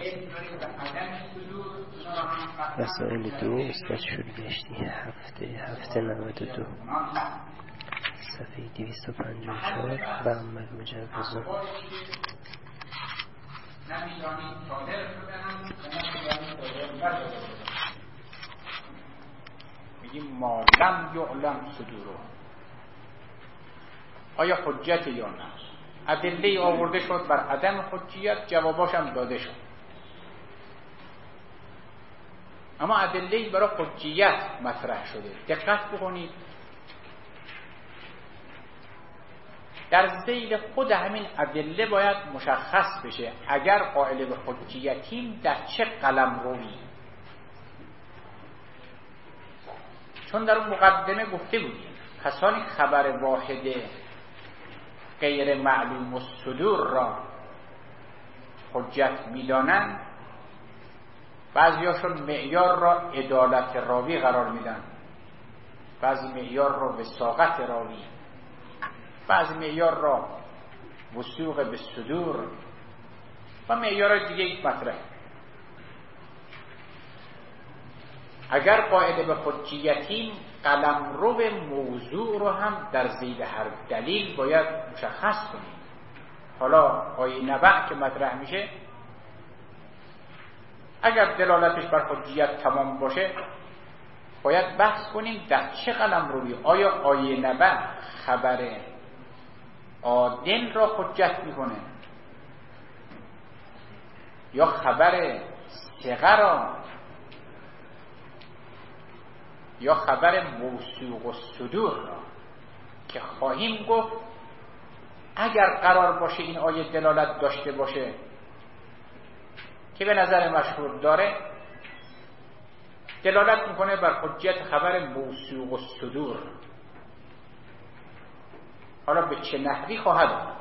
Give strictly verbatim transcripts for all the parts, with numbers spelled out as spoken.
مسائل دو استاد شورگشتی هفته هفته نود و دو صفحه دویست و پنجاه و چهار و عمل مجوزون. میگیم ما لم یعلم صدورو، آیا حجت یا نه؟ ادله آورده شد بر عدم حجیت، جواباش هم داده شد، اما ادله برای حجیت مطرح شده. دقت بکنید، در ذیل خود همین ادله باید مشخص بشه اگر قائل به حجیتیم در چه قلمرویی. چون در اون مقدمه گفته بودیم کسانی خبر واحده غیر معلوم الصدور را حجت میدانند، بعضیاشون معیار را عدالت راوی قرار میدن، بعضی معیار را وثاقت راوی، بعضی معیار را وثوق به صدور و معیار دیگه مطرح. اگر قاعده به حجیتیم قلمرو موضوع رو هم در ذیل هر دلیل باید مشخص کنیم. حالا آیه نبع که مطرح میشه اگر دلالتش بر حجیت تمام باشه باید بحث کنیم در چه قلمروی. آیا آیه نبع خبر عادل را حجت میکنه یا خبر ثقه را یا خبر موثوق الصدور را؟ که خواهیم گفت اگر قرار باشه این آیه دلالت داشته باشه که به نظر مشهور داره، دلالت میکنه بر حجیت خبر موثوق الصدور. حالا به چه نحوی خواهد بود؟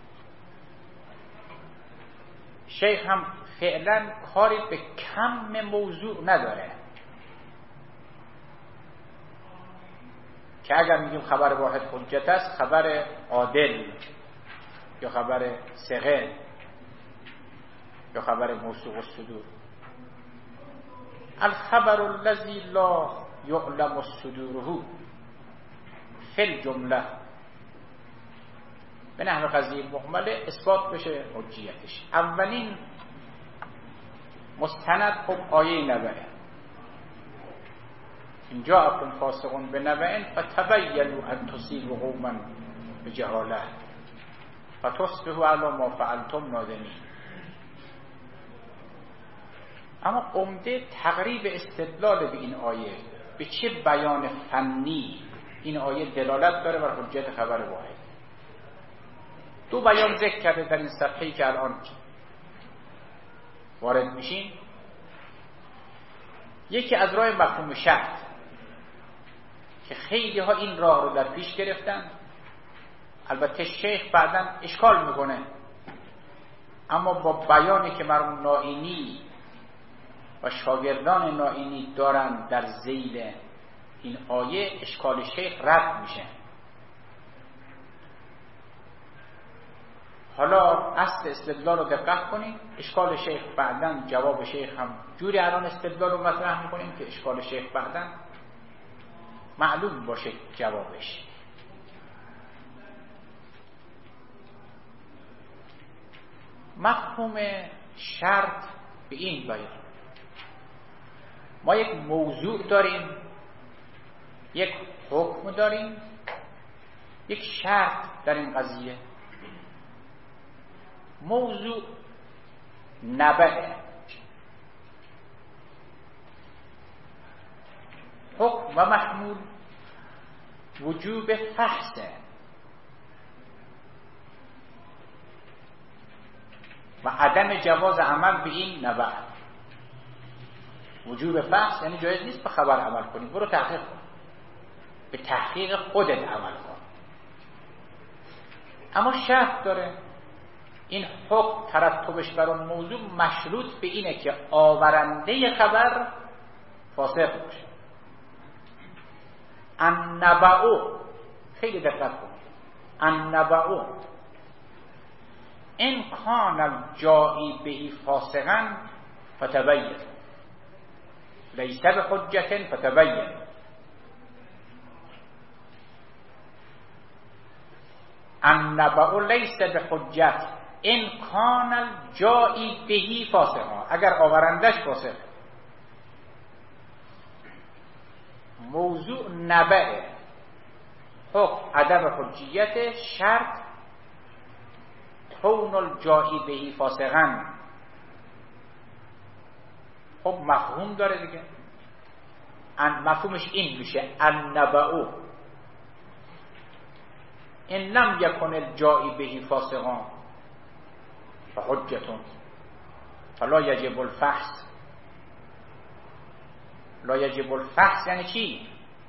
شیخ هم فعلا کاری به کم موضوع نداره که اگر میگیم خبر واحد حجت است، خبر عادل یا خبر ثقه یا خبر موثوق الصدور. الخبر الذی لا یعلم صدوره فی الجمله به نحو قضیه مهمله اثبات بشه حجیتش. اولین مستند خب آیه نبعه، این جاءکم فاسقون بنبأ فتبینوا ان تصیبوا قوما بجهاله فتصبحوا علی ما فعلتم نادمین. اما عمده تقریب استدلال به این آیه به چه بیان فنی این آیه دلالت داره بر حجیت خبر واحد. دو بیان ذکر کرده در این صفحه‌ای که الان وارد میشیم. یکی از راه مفهوم شرط که خیلی ها این راه رو در پیش گرفتن، البته شیخ بعداً اشکال میکنه، اما با بیانی که مرحوم نائینی و شاگردان نائینی دارن در ذیل این آیه اشکال شیخ رد میشه. حالا اصل استدلال رو دقت کنید. اشکال شیخ بعداً جواب شیخ هم جوری الان استدلال رو مطرح میکنیم که اشکال شیخ بعداً معلوم باشه جوابش. مفهوم شرط به این بیان: ما یک موضوع داریم، یک حکم داریم، یک شرط در این قضیه. موضوع نبعه، حکم و محمول وجوب فحصه و عدم جواز عمل به این نبع. وجوب فحص یعنی جایز نیست به خبر عمل کنی، برو تحقیق کن، به تحقیق خودت عمل کن. اما شرط داره، این حکم ترتبش بر اون موضوع مشروط به اینه که آورنده خبر فاسق باشه. النبأ، خیلی دقت کن، النبأ ان کان الجائی بهی فاسقا فتبین لیس بحجة فتبین. النبأ لیس بحجة ان کان الجائی بهی فاسقا، اگر آورندش فاسق. موضوع نبأ، حکم عدم حجیت، شرط کون الجائی بهی فاسقا. خب مفهوم داره دیگه، مفهومش این میشه النبأ ان لم یکن الجائی بهی فاسقا فحجة فلا یجب الفحص. لا یجب الفحص یعنی چی؟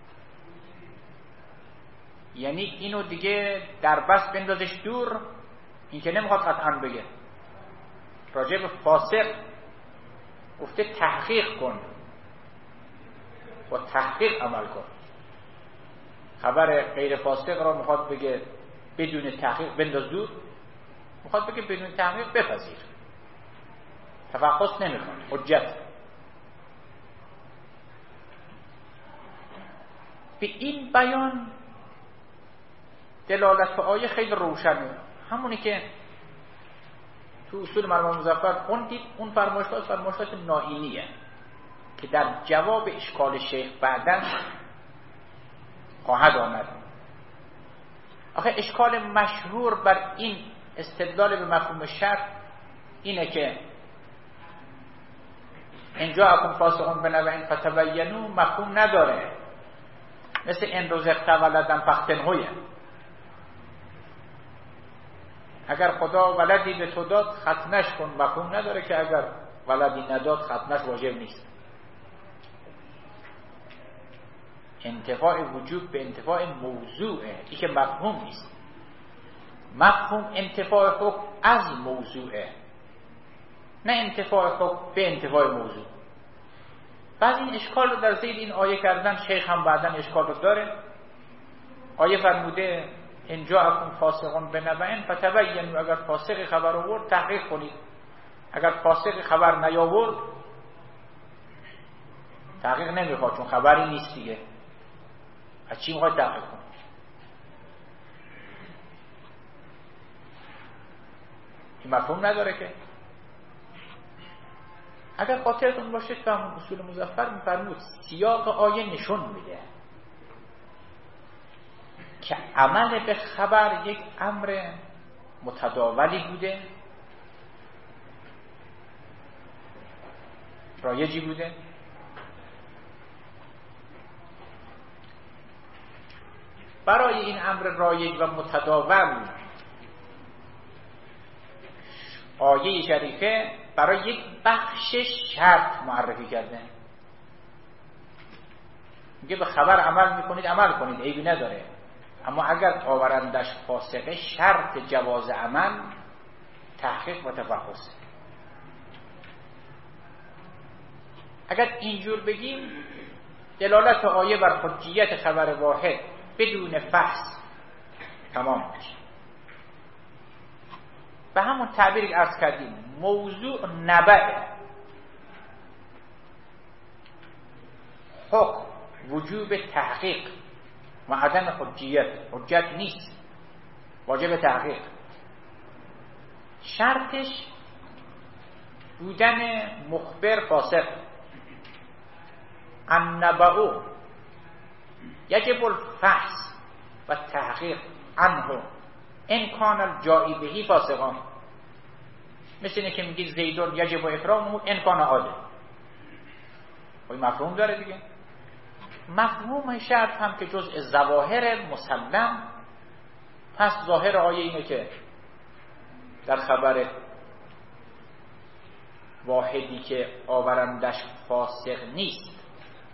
یعنی اینو دیگه در بس بندازش دور، این که نمیخواد قطعا بگه. راجع به فاسق گفته تحقیق کن، با تحقیق عمل کن. خبر غیر فاسق را میخواد بگه بدون تحقیق بنداز دور، میخواد بگه بدون تحقیق بپذیر، تفحص نمیخواد، حجت. به این بیان دلالت به آیه خیلی روشنه، همونی که تو اصول مرحوم مظفر خوندید. اون فرمایشات فرمایشات نائینیه که در جواب اشکال شیخ بعداً خواهد آمد. آخه اشکال مشهور بر این استدلال به مفهوم شرط اینه که اینجا اکن فاسقون بنبأ فتبینوا مفهوم نداره، مثل این رزقت ولدن فاختنهویه. اگر خدا ولدی به تو داد ختنش کن، مفهوم نداره که اگر ولدی نداد ختنش واجب نیست. انتفاع وجوب به انتفاع موضوعه، این که مفهوم نیست. مفهوم انتفاع حکم از موضوعه، نه انتفاع حکم به انتفاع موضوع. بعد این اشکال رو در زیر این آیه کردن. شیخ هم بعدن اشکال رو داره. آیه فرموده ان جاءکم فاسقون بنبأ فتبینوا، اگر فاسق خبر آورد تحقیق کنید. اگر فاسق خبر نیاورد تحقیق نمیخواد، چون خبری نیست دیگه. از چی میخواد تحقیق کنید؟ این مفهوم نداره که. اگر خاطرتون باشه تو همون اصول مظفر میفرمود سیاق آیه نشون میده که عمل به خبر یک امر متداولی بوده، رایجی بوده. برای این امر رایج و متداول آیه شریفه برای یک بخش شرط معرفی کرده. میگه به خبر عمل میکنید عمل کنید، عیبی نداره، اما اگر آورندش فاسقه شرط جواز عمل تحقیق و تفحص. اگر اینجور بگیم دلالت آیه بر حجیت خبر واحد بدون فحص تمام میشه. به همون تعبیری که عرض کردیم موضوع نبأ، حکم وجوب تحقیق و عدم حجیت، حجت نیست، واجب تحقیق. شرطش بودن مخبر فاسق. النبأ یجب الفحص و تحقیق عنه ان کان الجائی بهی فاسقان. مثل اینه که میگی زیدون یجب اکرامه ان کان عادل. خب مفهوم داره دیگه. مفهوم شرط هم که جزء ظواهر مسلم، پس ظاهر آیه اینه که در خبر واحدی که آورندش فاسق نیست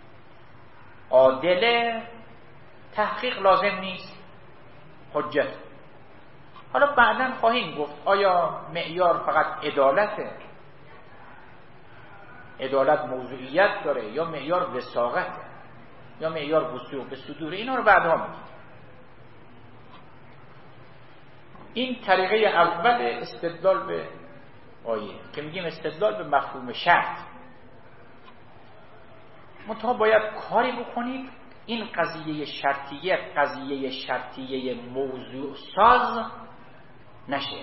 عادل، تحقیق لازم نیست، حجت. حالا بعداً خواهیم گفت آیا معیار فقط عدالته، عدالت موضوعیت داره، یا معیار وثاقته، یا معیار وثوق به صدور. اینا رو بعدا میگیم. این طریقه اول استدلال به آیه که میگیم استدلال به مفهوم شرط. منتها باید کاری بکنید این قضیه شرطیه قضیه شرطیه موضوع ساز نشه.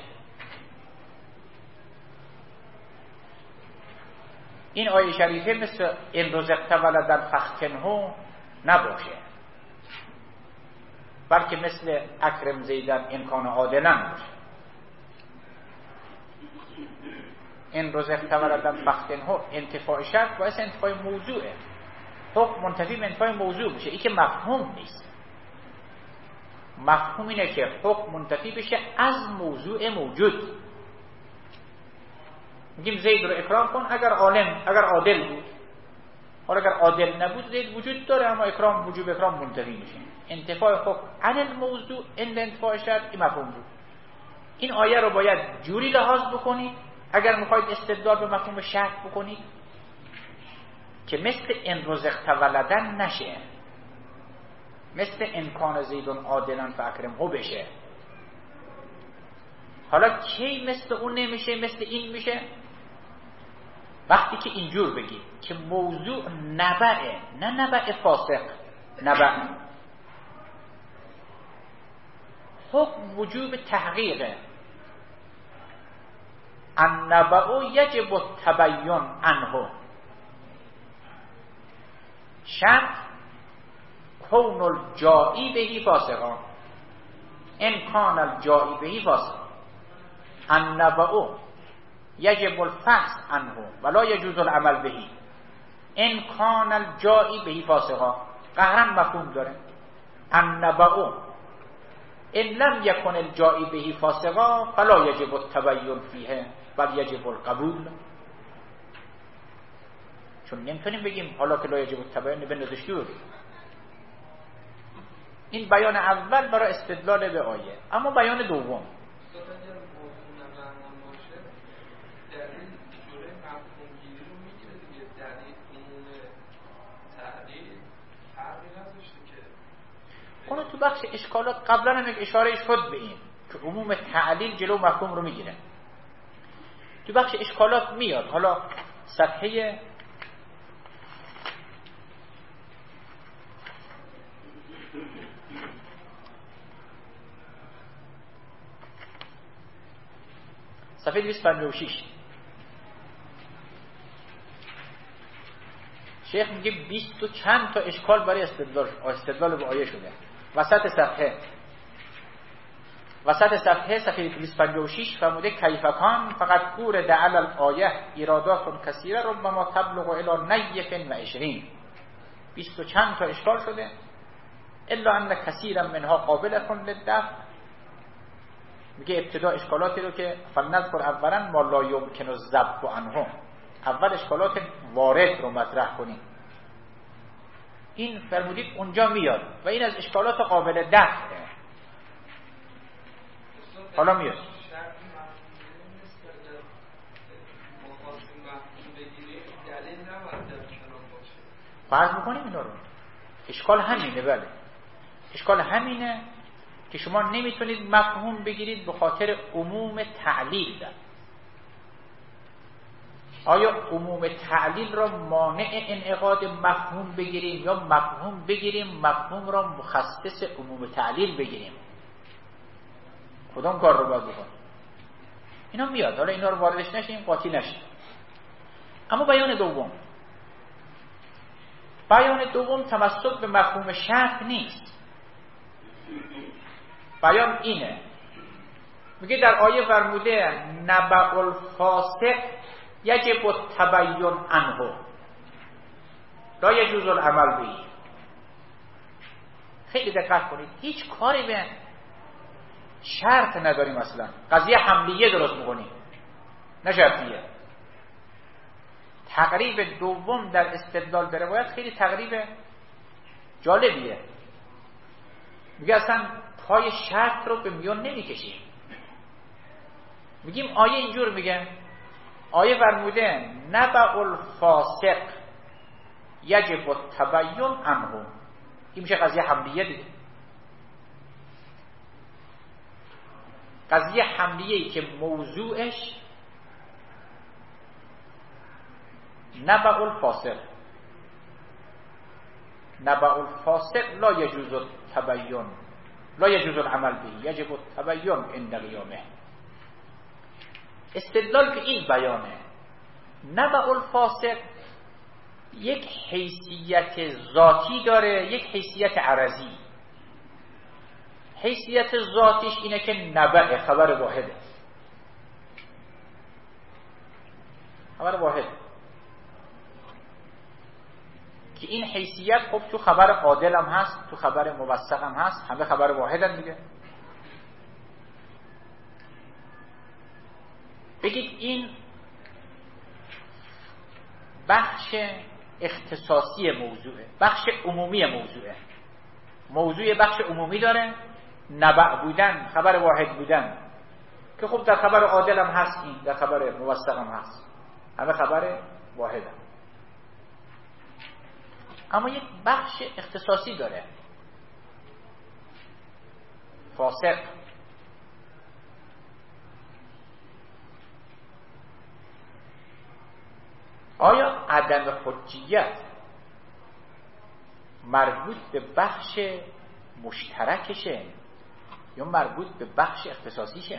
این آیه شریفه مثل ان رزقت ولدا فاختنه نباشه، بلکه مثل اکرم زیدن امکان عادلا باشه. ان رزقت ولدا فاختنه انتفاع شرط باعث انتفاع موضوعه. حکم منتفی به انتفاع موضوع بشه. این که مفهوم نیست. مفهوم اینه که حکم منتفی بشه از موضوع موجود. میگیم زید رو اکرام کن اگر عالم اگر عادل بود. حالا اگر عادل نبود زید وجود داره اما اکرام وجوب اکرام منتفی میشه. انتفاع حکم عن الموضوع اند انتفاع شرط این مفهوم بود. این آیه رو باید جوری لحاظ بکنید اگر میخواید استدلال به مفهوم شرط بکنید که مثل ان رزقت ولدن نشه، مثل امکان زیدون عادلن فاکرمه بشه. حالا کی مثل اون نمیشه مثل این میشه؟ وقتی که اینجور بگی که موضوع نبعه، نه نبع فاسق، نبع حکم وجوب تحقیقه. النبع یجب التبین عنه. شرط کون الجائی بهی فاسقا ان کان الجائی بهی فاسقا. النبع یجب الفحص عنه ولا یجوز العمل بهی ان کان الجائی بهی فاسقا. قهرا مفهوم داره. النبع ان لم یکن الجائی بهی فاسقا فلا یجب التبین فیه بل یجب القبول. چون نمیتونیم بگیم حالا که لا یجب التبین بندازش دور. این بیان اول برای استدلال به آیه. اما بیان دوم اونو تو بخش اشکالات قبلا هم یک اشاره شد به این که عموم تعلیل جلو مفهوم رو میگیره. تو بخش اشکالات میاد. حالا صفحه صفحه دویست و پنجاه و شش شیخ میگه بیست و چند تا اشکال برای استدلال استدلال به آیه شده. وسط صفحه وسط صفحه صفحه دویست و پنجاه و شش فرموده کیف کان فقط ورد علی الآیه ایرادات کثیره ربما تبلغ الی نیف و عشرین. بیست و چند تا اشکال شده الا ان کثیرا منها قابل للدفع. میگه ابتدا اشکالاتی رو که فلنذکر اولا ما لا یمکن الذب عنه، اول اشکالات وارد رو مطرح کنیم. این فرمودید اونجا میاد و این از اشکالات قابل دفعه. حالا میاد فرض میکنیم اینا رو. اشکال همینه. بله اشکال همینه که شما نمیتونید مفهوم بگیرید به خاطر عموم تعلیل ده. آیا عموم تعلیل را مانع انعقاد مفهوم بگیریم یا مفهوم بگیریم مفهوم را مخصص عموم تعلیل بگیریم؟ کدام کار رو باید بکنیم؟ اینا میاد. حالا اینا رو واردش نشیم قاطی نشیم. اما بیان دوم بیان دوم تمسک به مفهوم شرط نیست. بیان اینه میگه در آیه فرموده نبع الفاسق یجب التبین عنه لا یجوز العمل به. خیلی دقت کنید. هیچ کاری به شرط نداریم اصلا. قضیه حملیه درست میکنیم نه شرطیه. تقریب دوم در استدلال به روایت خیلی تقریب جالبیه. میگه اصلا پای شرط رو به میون نمیکشیم. میگیم آیه اینجور میگه. آیه فرموده نبع الفاسق یجب التبین عنه. این میشه قضیه حملیه دیگه. قضیه حملیه‌ای که موضوعش نبع الفاسق، نبع الفاسق لا یجوز التبین، لا یجوز العمل به، یجب التبین عند قیامه. استدلال به این بیانه نبع الفاسق یک حیثیت ذاتی داره، یک حیثیت عرضی. حیثیت ذاتیش اینه که نبع خبر واحده، خبر واحد، که این حیثیت خب تو خبر عادل هم هست، تو خبر موثق هم هست، همه خبر واحدن دیگه. بگید این بخش اختصاصی موضوعه، بخش عمومی موضوعه. موضوع بخش عمومی داره، نبع بودن، خبر واحد بودن، که خب در خبر عادل هم هست، این در خبر موثق هم هست، همه خبر واحده. اما یک بخش اختصاصی داره، فاسق. آیا عدم حجیت مربوط به بخش مشترکشه یا مربوط به بخش اختصاصیشه؟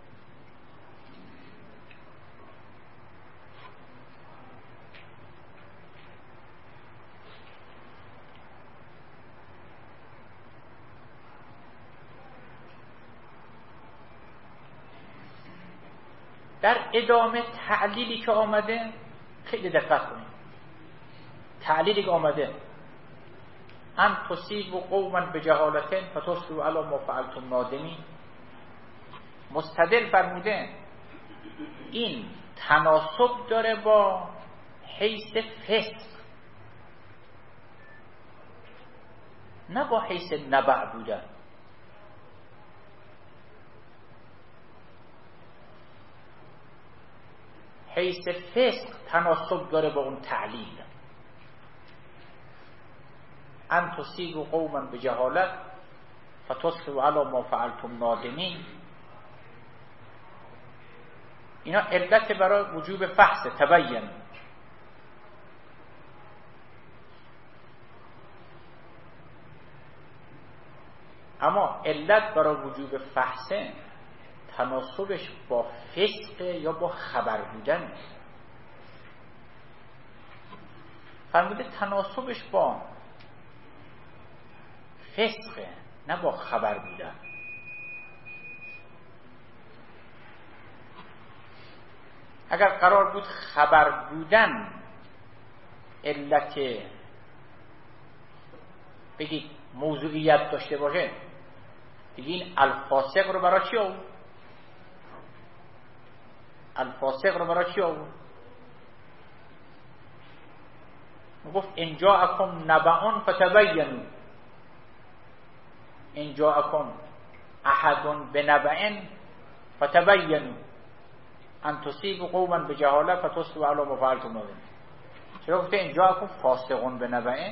در ادامه تعلیلی که آمده خیلی دقت کنید. تعلیلی که آمده ان تصیبوا قوما بجهالة فتصبحوا علی ما فعلتم نادمین، مستدل فرموده این تناسب داره با حیث فسق، نه با حیث نبع بودن. حیث فسق تناسب داره با اون تعلیل. ان تصیبوا قوما بجهالة فتصبحوا علی ما فعلتم نادمین، اینا علت برای وجوب فحص تبین. اما علت برای وجوب فحص تناسبش با فسق یا با خبر بودن. فرموده تناسبش با فسق نه با خبر بودن. اگر قرار بود خبر بودن علت بگید موضوعیت داشته باشه، دیگه این الفاسق رو برای چی آورد؟ الفاسق رو برای چی آورد؟ گفت ان جاءکم نبأ فتبینوا، ان جاءکم احد بنبأ فتبینوا ان تصیبوا قوما بجهالة فتصبحوا علی ما فعلتم نادمین. چرا گفته ان جاءکم فاسق بنبأ؟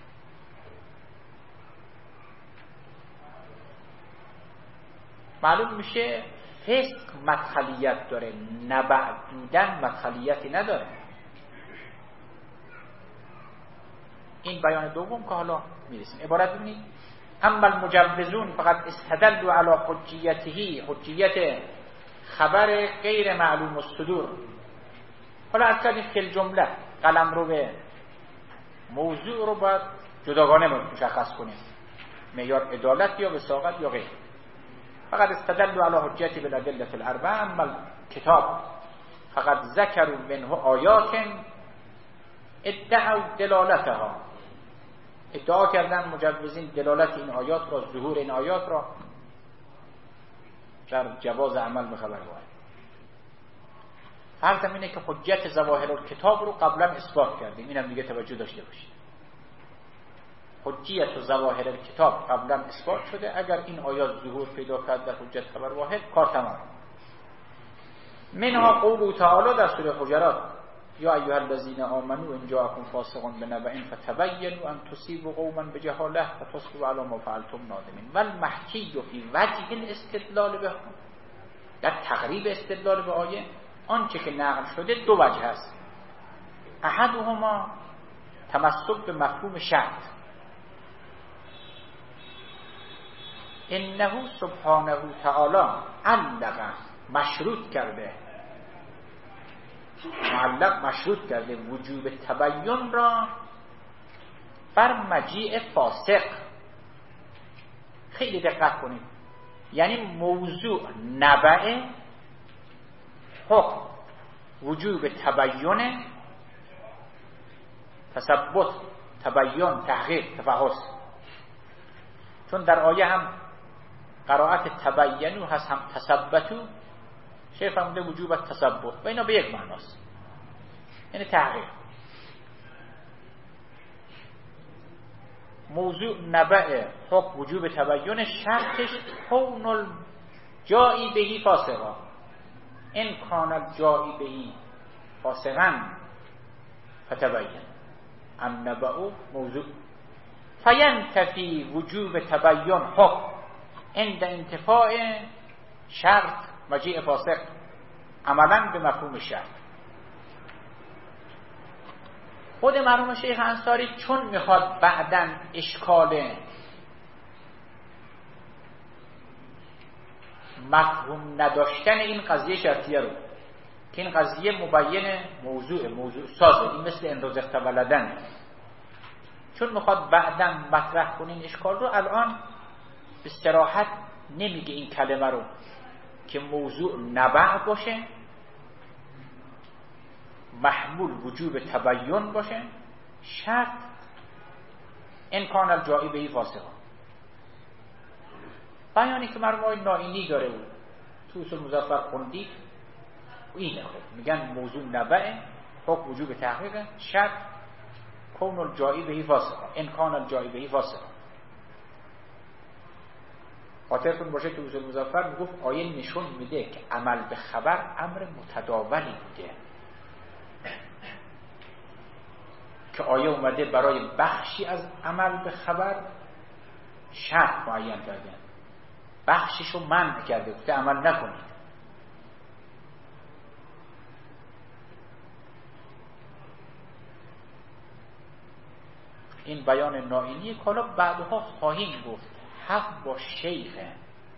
معلوم میشه فسق مدخلیت داره، نبع بودن مدخلیتی نداره. این بیان دوم که حالا میرسیم. عبارت ببینید اما المجوزون فقط استدلوا علی حجیته، حجیت خبر غیر معلوم الصدور. حالا از کردیم که جمله قلم رو به موضوع رو باید جداگانه مشخص کنیم، معیار عدالت یا وثاقت یا غیر. فقط استدلوا علی حجیت بالادله الاربعه، اما کتاب فقط ذکروا منه آیات ادعوا دلالتها، ادعا کردن مجوزین دلالت این آیات را، ظهور این آیات را در جواز عمل به خبر واحد. فرض اینه که حجیت ظواهر الکتاب رو قبلا اثبات کردیم، اینم دیگه توجه داشته باشید. حجیت و ظواهر الکتاب قبلا اثبات شده، اگر این آیات ظهور پیدا کرد در حجت خبر واحد کار تمام. منها قوله تعالی در سوره حجرات یا ایها الذین آمنوا ان جاءکم فاسق بنبأ فتبینوا ان تصیبوا قوما بجهالة فتصبحوا علی ما فعلتم نادمین. والمحکی فی وجه الاستدلال به در تقریب استدلال به آیه آنچه که نقل شده دو وجه است. احدهما تمسک به مفهوم شرط، انه سبحانه تعالی علق مشروط کرده، معلق مشروط کرده وجوب تبین را بر مجیء فاسق. خیلی دقت کنید، یعنی موضوع نبع حکم وجوب تبین، تثبت، تبین، تحقیق، تفحص. چون در آیه هم قرائت تبینو هست هم تثبتو، شیخ فرموده وجوب تثبت و اینا به یک معناست، یعنی تحقیق. موضوع نبع حکم وجوب تبین شرطش کون الجایی بهی فاسقا، ان کان الجایی بهی فاسقا فتبین النبأ موضوع فینتفی وجوب تبین حکم عند انتفاع شرط مجیء فاسق عملا به مفهوم شرط. خود مرحوم شیخ انصاری چون میخواد بعداً اشکال مفهوم نداشتن این قضیه شرطیه رو، که این قضیه مبین موضوع موضوع سازه، این مثل ان رزقت ولدن، چون میخواد بعداً مطرح کنین اشکال رو، الان به صراحت نمیگه این کلمه رو که موضوع نبع باشه، محمول وجوب تبین باشه، شرط امکان الجایی بهی فاسقا. بیانی که مرحوم آقای نائینی داره بود تو اصول مظفر خوندید اینه، خب میگن موضوع نبع حکم وجوب تحقیق، شرط کون الجایی بهی فاسقا، امکان الجایی بهی فاسقا. خاطرتون باشه تو اصول مظفر میگفت آیه نشون میده که عمل به خبر امر متداولی بوده، که آیه اومده برای بخشی از عمل به خبر شرط معین کرده، بخشیشو منع کرده، گفته عمل نکنید. این بیان نائینی که حالا بعدها خواهیم گفت حق با شیخه،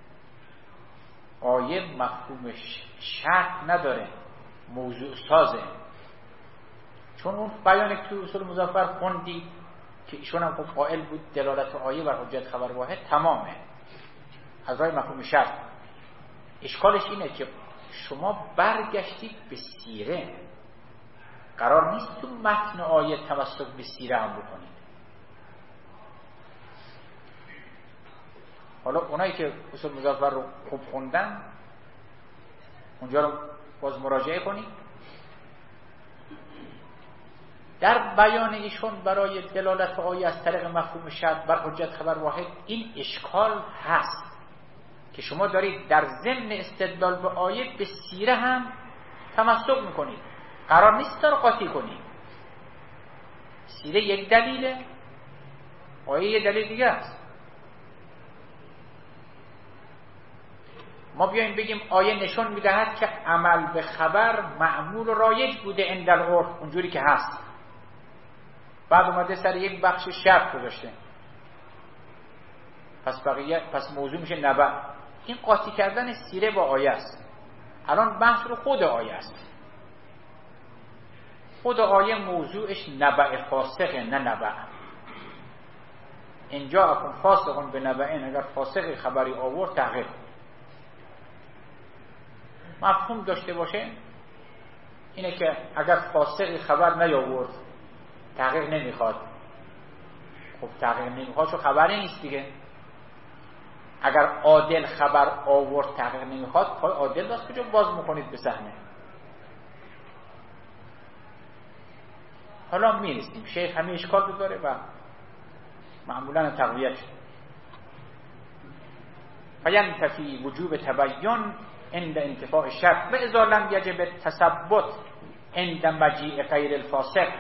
آیه مفهوم شرط نداره، موضوع سازه. چون اون بیانی که تو اصول مظفر خوندید که ایشون هم خب قائل بود دلالت آیه بر حجت خبر واحد تمامه از راه مفهوم شرط. اشکالش اینه که شما برگشتید به سیره، قرار نیست تو متن آیه تمسک به سیره هم بکنید. حالا اونایی که اصول مظفر رو خوب خوندن اونجا رو باز مراجعه کنید. در بیان ایشون برای دلالت آیه از طریق مفهوم شرط بر حجت خبر واحد این اشکال هست که شما دارید در ضمن استدلال به آیه به سیره هم تمسک میکنید، قرار نیست تا رو قاطی کنید. سیره یک دلیله، آیه یک دلیل دیگه است. ما بیاییم بگیم آیه نشون میدهد که عمل به خبر معمول و رایج بوده عند العرف اونجوری که هست، بعد اومده سر یک بخش شرط گذاشته، پس بقیه پس موضوع میشه نبع. این قاطی کردن سیره با آیه است. الان بحث رو خود آیه است. خود آیه موضوعش نبع فاسقه، نه نبع. اینجا اکن فاسقون به نبعین، اگر فاسق خبری آورد تحقیق مفهوم داشته باشه اینه که اگر فاسق خبر نیاورد تحقیق نمیخواد. خب تحقیق نمیخواد چون خبری نیست دیگه. اگر عادل خبر آورد تحقیق نمیخواد، پای عادل دست کجا باز میکنید به صحنه. حالا میرسیم شیخ همین اشکال رو داره و معمولا تقویت شد. فینتفی وجوب تبین عند انتفاع شرط و اذا لم یجب تثبت عند مجیء غیر الفاسق.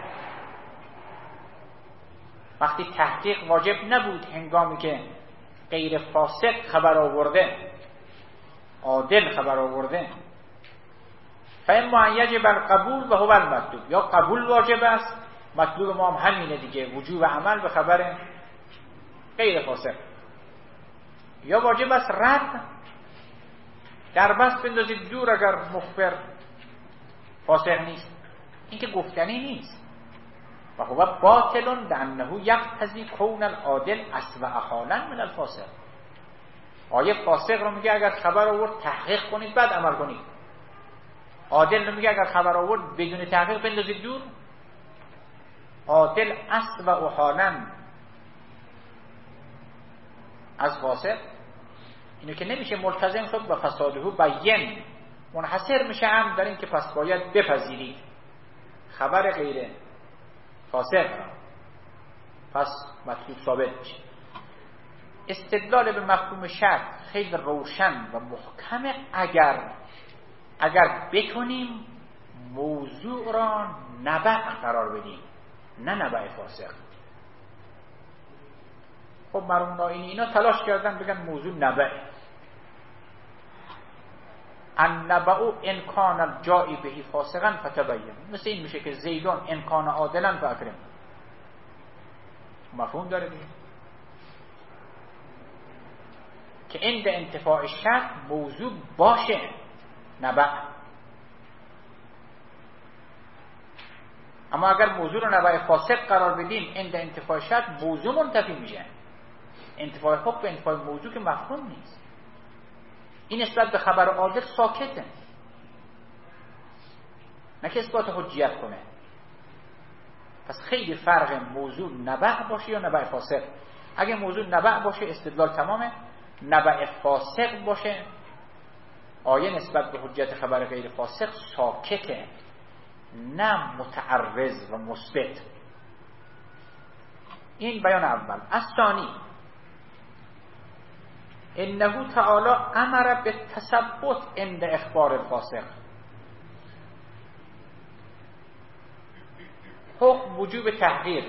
وقتی تحقیق واجب نبود هنگامی که غیر فاسق خبر آورده، عادل خبر آورده، فاما ان یجب القبول و هو المطلوب، یا قبول واجب است، مطلوب ما هم همینه دیگه، وجوب عمل به خبر غیر فاسق، یا واجب است رد، در بس بندازید دور اگر مخبر فاسق نیست. این که گفتنی نیست. و هو باطل لانه یقتضی کون العادل اسوأ حالا من الفاسق. آیه فاسق رو میگه اگر خبر آورد تحقیق کنید بعد عمل کنید. عادل رو میگه اگر خبر آورد بدون تحقیق بندازید دور. عادل اسوأ حالا از فاسق، اینو که نمیشه ملتزم شد و فساده بین، منحصر میشه هم در این که پس باید بپذیرید خبر غیر فاسق، پس مطلوب ثابت میشه. استدلال به مفهوم شرط خیلی روشن و محکم. اگر اگر بتونیم موضوع را نبع قرار بدیم، نه نبع فاسق. خب مرحوم نائینی اینا تلاش کردن بگن موضوع نبع. النبع ان کان الجائی به فاسقا فتبین. مثل این میشه که زیدون ان کان عادلا فاکرم. مفهوم داره دیگه که عند انتفاع شرط موضوع باشه نبع. اما اگر موضوع رو نبع فاسق قرار بدیم عند انتفاع شرط موضوع منتفی میشه. انتفاع حکم به انتفاع موضوع که مفهوم نیست. این نسبت به خبر عادل ساکته، نه که اثبات حجیت کنه. پس خیلی فرق موضوع نبع باشه یا نبع فاسق. اگه موضوع نبع باشه استدلال تمامه، نبع فاسق باشه آیه نسبت به حجیت خبر غیر فاسق ساکته، نه متعرض و مثبت. این بیان اول. الثانی انه تعالی امر به تثبت عند اخبار الفاسق. حکم وجوب تحقیق.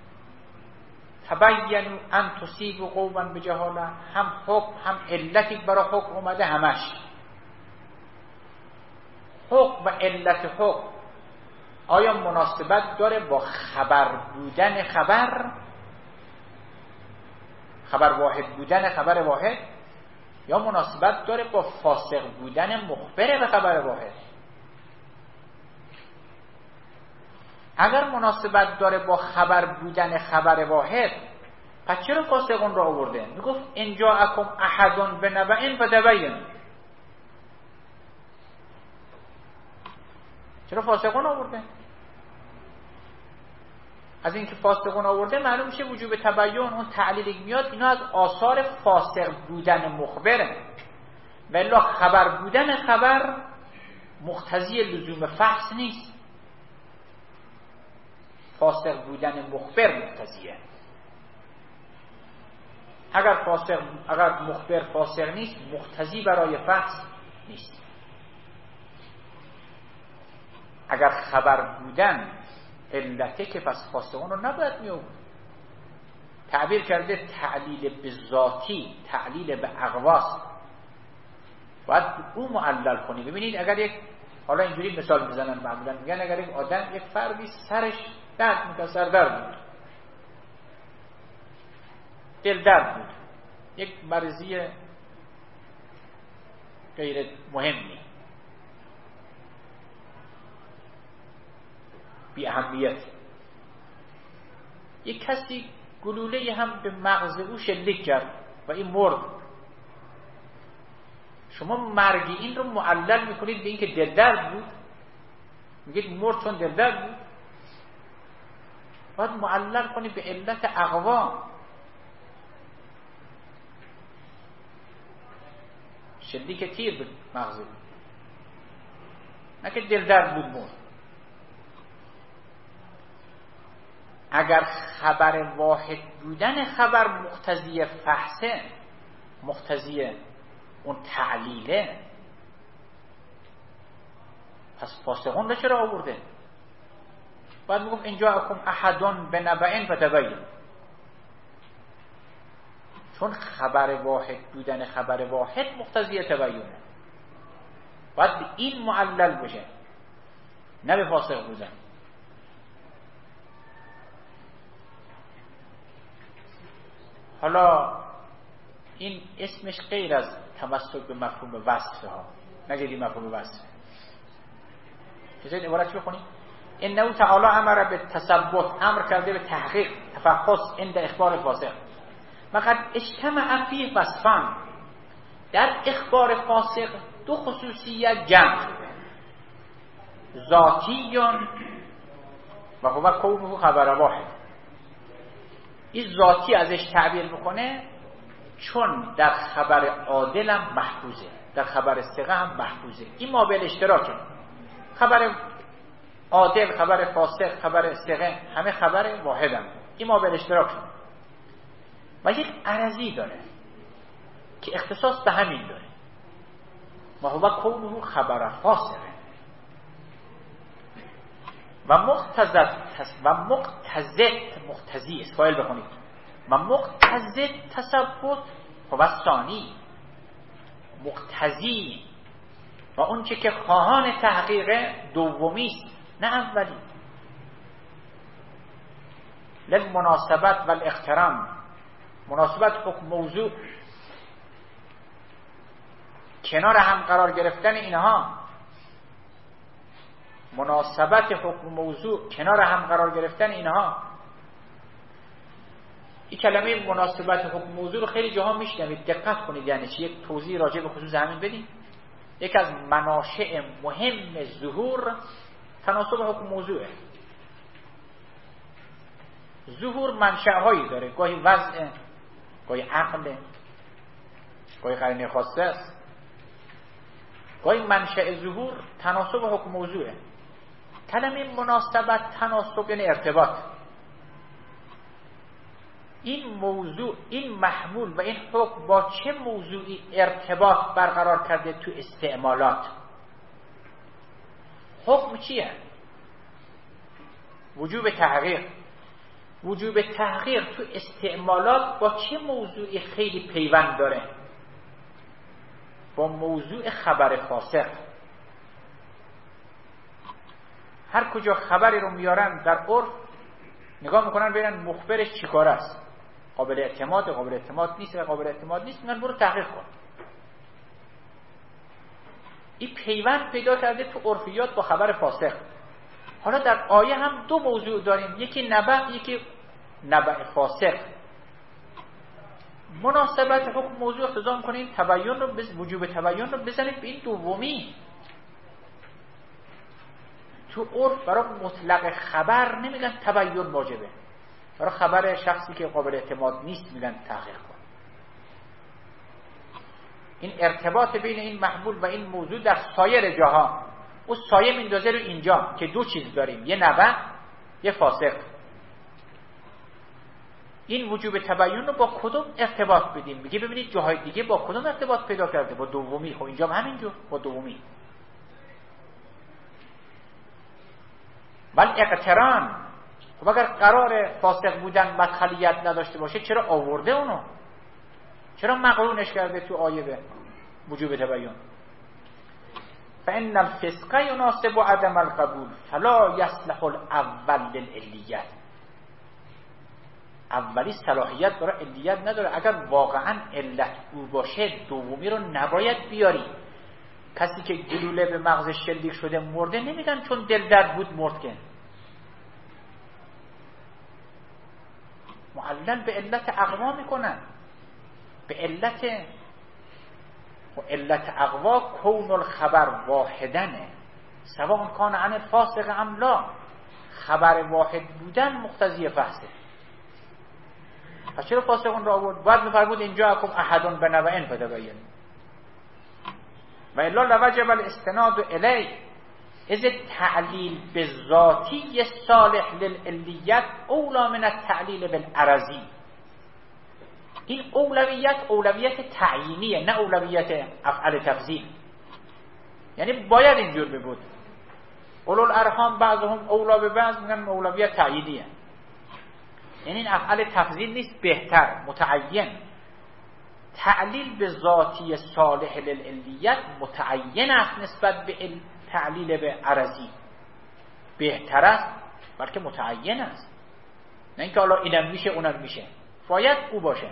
تبینوا ان تصیبوا قوما بجهاله. هم حکم هم علتی برای حکم اومده همش. حکم و علت حکم آیا مناسبت داره با خبر بودن خبر، خبر واحد بودن خبر واحد، یا مناسبت داره با فاسق بودن مخبر به خبر واحد؟ اگر مناسبت داره با خبر بودن خبر واحد، پس چرا فاسقون را آورده؟ میگفت ان جاءکم احد بنبأ فتبین. چرا فاسقون آورده؟ از اینکه فاسقون آورده معلوم میشه وجوب تبین. اون تعلیل میاد اینا از آثار فاسق بودن مخبره، ولی خبر بودن خبر مقتضی لزوم فحص نیست. فاسق بودن مخبر مقتضیه. اگر فاسق اگر مخبر فاسق نیست مقتضی برای فحص نیست. اگر خبر بودن علته که پس فاسقون رو نباید می آورد. تعبیر کرده تعلیل به ذاتی، تعلیل به اقواس، باید او معلل کنی. ببینید اگر یک، حالا اینجوری مثال میزنن معمولا میگن اگر یک آدم یک فردی سرش درد میکنه، سر درد بود، دل درد بود، یک مریضی غیر مهمی بی اهمیت، یک کسی گلوله هم به مغز او شلیک کرد و این مرد، شما مرگ این رو معلل میکنید به این که دل درد بود؟ میگید مرد چون دل درد بود؟ باید معلل کنید به علت اقوا. شلیک تیر به مغز بود، نه که دل درد بود مرد. اگر خبر واحد بودن خبر مقتضی فحصه، مقتضی اون تعلیله، پس فاسقون رو چرا آورده؟ باید میگم اینجا اکم احدون بنبأ فتبین، چون خبر واحد بودن خبر واحد مقتضی تبینه. باید به این معلل باشه، نه به فاسق بودن. حالا این اسمش غیر از تمسک به مفهوم وصف ها، نگیدی مفهوم وصف. چیزایی عبارت بخونیم. انه تعالی امر به تثبت، امر کرده به تحقیق، تفحص عند اخبار فاسق. وقد اجتمع فیه وصفان، در اخبار فاسق دو خصوصیت جمع شده، ذاتیون و هو کونه خبر واحد. این ذاتی ازش تعبیر میکنه چون در خبر عادلم محفوظه، در خبر ثقه هم محفوظه. این ما به اشتراکه، خبر عادل، خبر فاسق، خبر ثقه، همه خبر واحدن. این ما به اشتراکه. و یک عرضی داره که اختصاص به همین داره، و هو کونه خبر فاسقه. و مقتضد و مقتضد مقتضی اسرائیل بخونید. و مقتضد تثبت هو ثانی، مقتضی و اون چه که خواهان تحقیق دومی است نه اولی. للمناسبت و الاحترام، مناسبت حکم موضوع کنار هم قرار گرفتن اینها، مناسبت حکم موضوع کنار هم قرار گرفتن اینها. این کلمه مناسبت حکم موضوع رو خیلی جاها میشنوید، دقت کنید یعنی چی. یک توضیح راجع به خصوص همین بدیم. یک از مناشئ مهم ظهور تناسب حکم موضوعه. ظهور منشأ-هایی داره، گاهی وضع، گاهی عقل، گاهی قرینه خاصه است. گاهی منشأ ظهور تناسب حکم موضوعه. کلمه مناسبت تناسب یعنی ارتباط. این موضوع، این محمول و این حکم با چه موضوعی ارتباط برقرار کرده تو استعمالات؟ حکم چیه؟ وجوب تحقیق. وجوب تحقیق تو استعمالات با چه موضوعی خیلی پیوند داره؟ با موضوع خبر فاسق. هر کجا خبری رو میارن در عرف نگاه میکنن ببینن مخبرش چیکار است، قابل اعتماد، قابل اعتماد نیست، قابل اعتماد نیست، میگن برو تحقیق کن. این پیوند پیدا کرده تو عرفیات با خبر فاسق. حالا در آیه هم دو موضوع داریم، یکی نبأ، یکی نبأ فاسق. مناسبت حکم موضوع اقتضا کنید تبیین رو بز... وجوب تبیین رو بزنید به این دومی. تو عرف برای مطلق خبر نمیگن تبیین واجبه، برای خبر شخصی که قابل اعتماد نیست میگن تحقیق کن. این ارتباط بین این محمول و این موضوع در سایر جاها، او سایه میندازه رو اینجا که دو چیز داریم، یه نبأ، یه فاسق. این وجوب تبیین رو با کدوم ارتباط بدیم؟ میگه ببینید جاهای دیگه با کدوم ارتباط پیدا کرده؟ با دومی. خب اینجا هم همینجور با دومی. ولی اقتران، خب اگر قرار فاسق بودن مدخلیت نداشته باشه چرا آورده اونو؟ چرا مقرونش کرده تو آیه به وجوب تبیین؟ فإن الفسق يناسب عدم القبول فلا يصلح الاول للعلیت. اولی صلاحیت برای علیت نداره. اگر واقعا علت او باشه دومی رو نباید بیاری. کسی که گلوله به مغزش شلیک شده مرده نمیگن چون دل درد بود مرد که. معلل به علت اقوا میکنن، به علت و علت اقوا کون الخبر واحدنه سواء کان عن الفاسق ام لا. خبر واحد بودن مقتضی فحصه. پس چرا فاسقون را آورد؟ باید میفرمود اینجا اکم احدون بنبئن فتبین و الا لوجب الاستناد الی از التعلیل بالذاتی صالح للعلیت اولا من التعلیل بالعرضی. این اولویت اولویت تعیینیه نه اولویت افعال تفضیل. یعنی باید اینجور بود. اولو الارحام بعضهم اولا به بعض، میگن اولویت تعیینیه. یعنی این افعال تفضیل نیست، بهتر، متعین. تعلیل به ذاتی صالح للعلیت متعین است نسبت به تعلیل به عرضی، بهتر است بلکه متعین است، نه اینکه حالا اینم میشه اونم میشه، باید او باشه.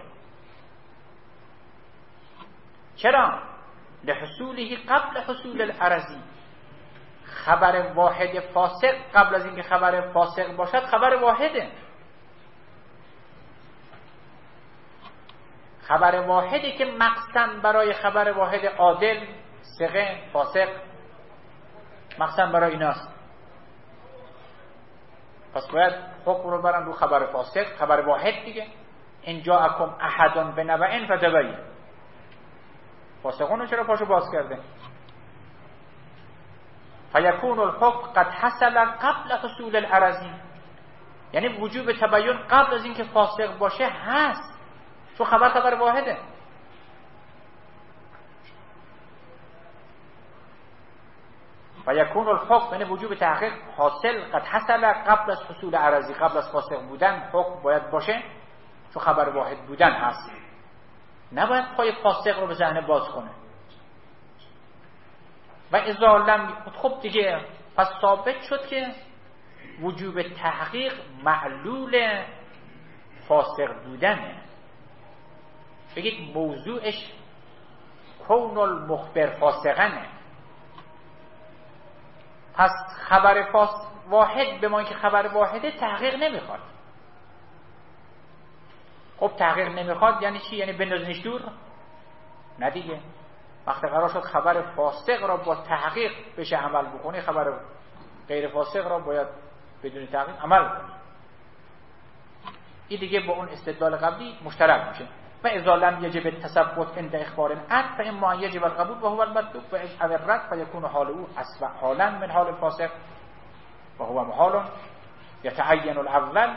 چرا؟ لحصوله قبل حصول العرضی، خبر واحد فاسق قبل از اینکه خبر فاسق باشد خبر واحده. خبر واحدی که مقصد برای خبر واحد عادل، ثقه، فاسق، مقصد برای ایناست. پس باید حکم رو برن رو خبر فاسق، خبر واحد دیگه. ان جاءکم احد بنبأ فتبین. فاسقون چرا پاشو باز کرده؟ فیکون الحکم قد حصل قبل حصول العرضی، یعنی وجوب تبین قبل از اینکه فاسق باشه هست، چون خبر خبر واحده. فیکون الحکم یعنی وجوب تحقیق حاصل قد حصل قبل از حصول عرضی، قبل از فاسق بودن حکم باید باشه چون خبر واحد بودن هست، نباید پای فاسق رو به ذهن باز کنه. و اذا لم، خب دیگه پس ثابت شد که وجوب تحقیق معلول فاسق بودنه. بگید موضوعش کون المخبر فاسقنه. پس خبر فاس واحد به ما که خبر واحده تحقیق نمیخواد. خب تحقیق نمیخواد یعنی چی؟ یعنی بندازنش دور؟ نه دیگه. وقتی قرار شد خبر فاسق را با تحقیق بشه عمل بکنی، خبر غیر فاسق را باید بدون تحقیق عمل کنی. این دیگه با اون استدلال قبلی مشترک میشه. و اذا لم یجب التثبت عند اخبار العدل فاما یجب القبول وهو المطلوب و اذا الرد فیکون حال او اسوأ حالا من حال الفاسق وهو محال یتعین الاول.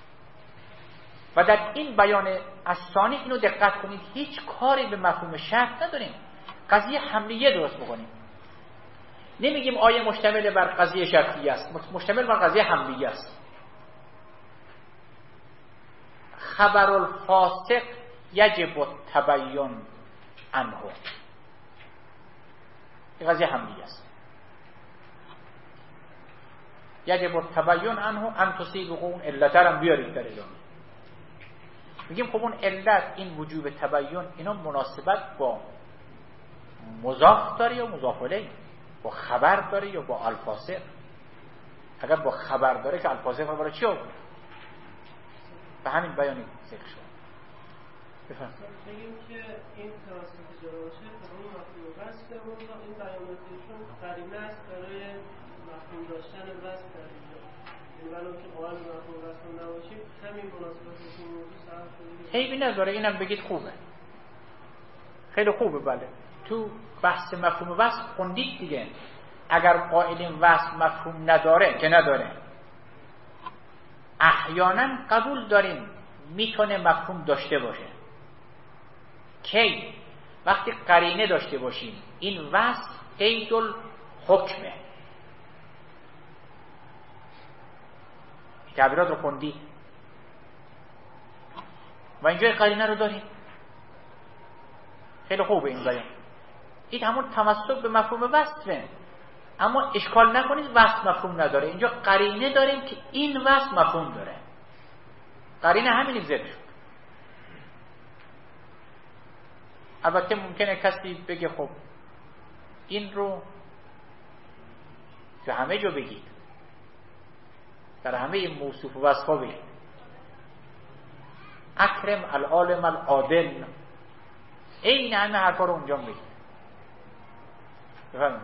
و در این بیان الثانی اینو دقت کنید، هیچ کاری به مفهوم شرط نداریم. قضیه حملیه درست بکنیم. نمیگیم آیه مشتمل بر قضیه شرطیه است، مشتمل بر قضیه حملیه است. خبر الفاسق یجب التبین عنه، این قضیه حملیه است. یجب التبین عنه ان تصیبه، اون علت هم بیارید در ادامه. میگیم خب اون علت، این وجوب تبین، اینا مناسبت با مضاف داره یا مضاف الیه، با خبر داره یا با الفاسق؟ اگر با خبر داره که الفاسق رو برای چی آورد؟ به همین بیانی ذکر شد. بفهم بگیم که این توسط جراشه تا اون مفهوم وصف که این بیاناتیشون قرینه است برای مفهوم داشتن وصف در اینجا، یعنی بلان که قائل مفهوم وصف نباشیم همین مناسبت این موضوع صحب شده. عیبی نداره، اینم بگید خوبه، خیلی خوبه. بله تو بحث مفهوم وصف خوندید دیگه. اگر قائلین وصف مفهوم نداره که نداره، احیانا قبول داریم میتونه مفهوم داشته باشه. کی؟ وقتی قرینه داشته باشیم این وصف قید الحکمه. تعبیرات رو خوندی و اینجا قرینه رو داریم، خیلی خوبه این بیان. این همون تمسک به مفهوم وصفه، اما اشکال نکنید وصف مفهوم نداره. اینجا قرینه داریم که این وصف مفهوم داره. قرینه همین ذکر شد. البته ممکنه کسی بگه خب این رو تو همه جا بگید، در همه موصوف و وصفا بگید. اکرم العالم العادل، این همه حرفا رو اونجا بگید. بفرمایید.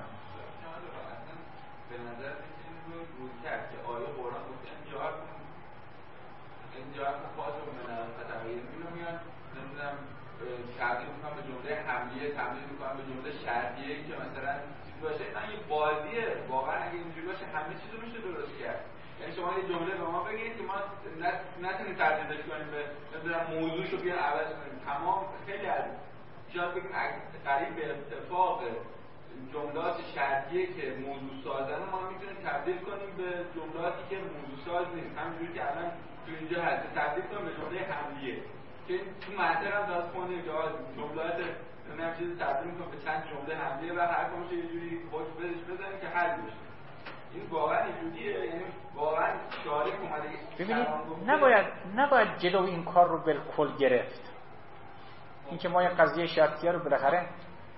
به نظر می‌رسید روی کرد که آیه قرآن گفته اینجا اینجا خاص من تغییر می‌نمیان، نمی‌دونم تبدیل می‌کنم به جمله حملیه، تبدیل می‌کنم به جمله شرطیه که مثلا چیز باشه. این یه بازیه واقعا. اگه اینجوری باشه همه چیز رو میشه درست کرد. یعنی شما یه جمله به ما بگید که ما نتونیم تبدیلش کنیم به نمی‌دونم موضوعشو بیا عوض کنیم. تمام خیلی از شاید بگیم قریب به اتفاق جملات شرطیه که موضوع سازن ما میتونیم تبدیل کنیم به جملاتی که موضوع ساز نیست. همینجوری که الان تو اینجا هست تبدیل کنیم به جمله حملیه. که تو منطق هم داست خونده که آقا جملات نمیدونم چیز تبدیل میکنه به چند جمله همدیگه و هر کدومش یه جوری حکم بدش بزنیم که حل بشه. این واقعا اینجوریه؟ یعنی واقعا شارع اومده ببینید نباید نباید جلو این کار رو بالکل گرفت. این که ما یه قضیه شرطیه رو بالاخره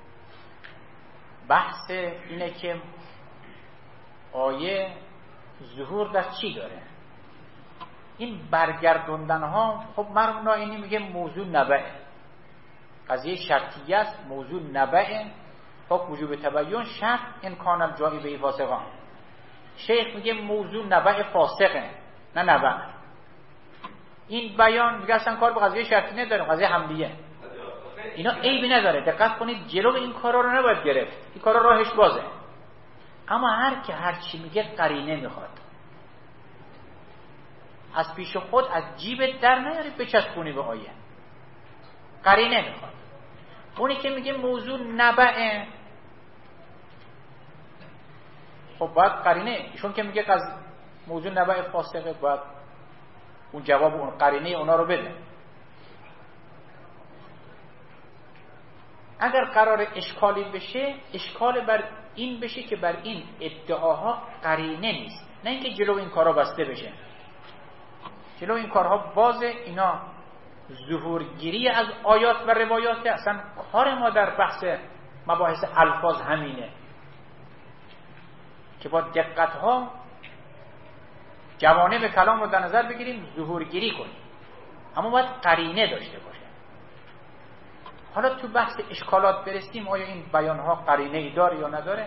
بحث اینه که آیه ظهور در چی داره. این برگردوندن ها خب مرحوم نائینی میگه موضوع نبعه، قضیه شرطیه است، موضوع نبعه، حکم وجوب تبیین شرط ان کان الجایی به فاسقان. شیخ میگه موضوع نبع فاسقه نه نبع. این بیان میگه اصلا کار به قضیه شرطی نداره، قضیه حملیه. اینا عیبی نداره. دقت کنید جلو این کارا رو نباید گرفت. این کارا راهش بازه. اما هر که هر چی میگه قرینه میخواد. از پیش خود از جیبت در نیاری بچسبونی به آیه. قرینه میخواد. اونی که میگه موضوع نبعه خب باید قرینه، چون که میگه از موضوع نبع فاسقه باید اون جواب اون قرینه اونا رو بده. اگر قرار اشکالی بشه، اشکال بر این بشه که بر این ادعاها قرینه نیست، نه اینکه جلو این کارها بسته بشه. جلو این کارها بازه. اینا ظهورگیری از آیات و روایات. اصلا کار ما در بحث مباحث الفاظ همینه که با دقت ها جوانب کلام رو در نظر بگیریم، ظهورگیری کنیم، اما باید قرینه داشته باشه. حالا تو بحث اشکالات برسیم آیا این بیان ها قرینه ای داره یا نداره.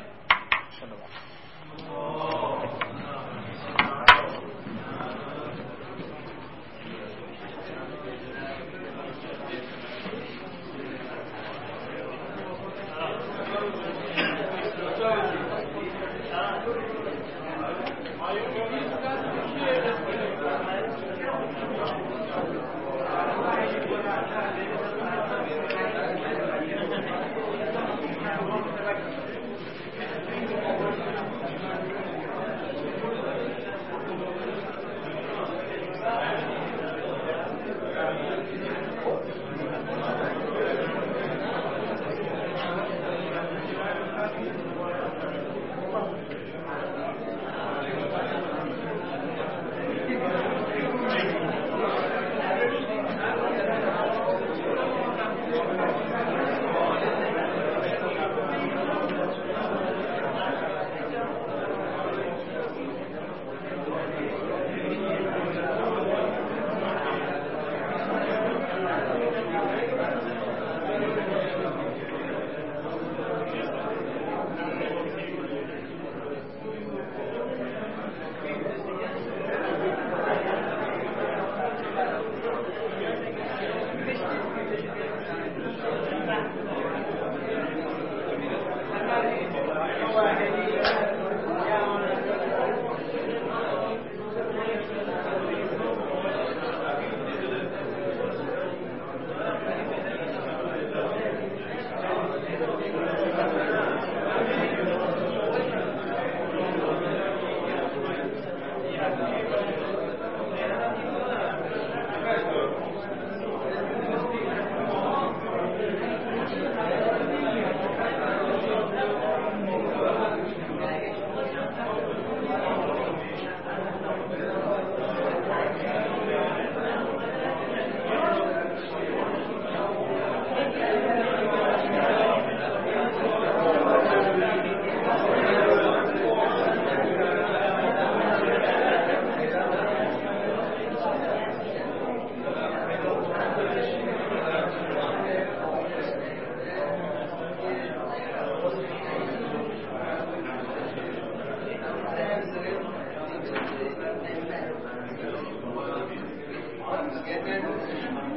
Get